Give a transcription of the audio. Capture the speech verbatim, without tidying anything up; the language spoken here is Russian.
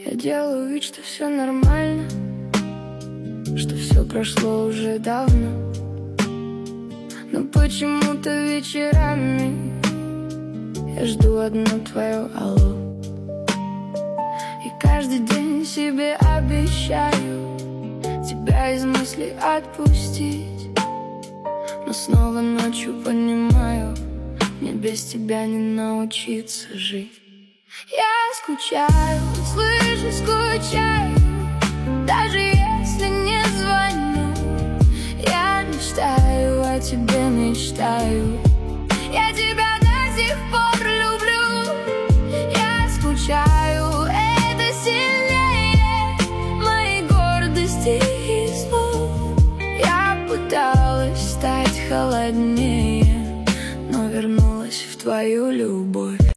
Я делаю вид, что все нормально, что все прошло уже давно. Но почему-то вечерами я жду одно твое алло. И каждый день себе обещаю тебя из мыслей отпустить. Но снова ночью понимаю, мне без тебя не научиться жить. Я скучаю, слышу, скучаю, даже если не звоню. Я мечтаю о тебе, мечтаю. Я тебя до сих пор люблю. Я скучаю, это сильнее моей гордости и слов. Я пыталась стать холоднее, но вернулась в твою любовь.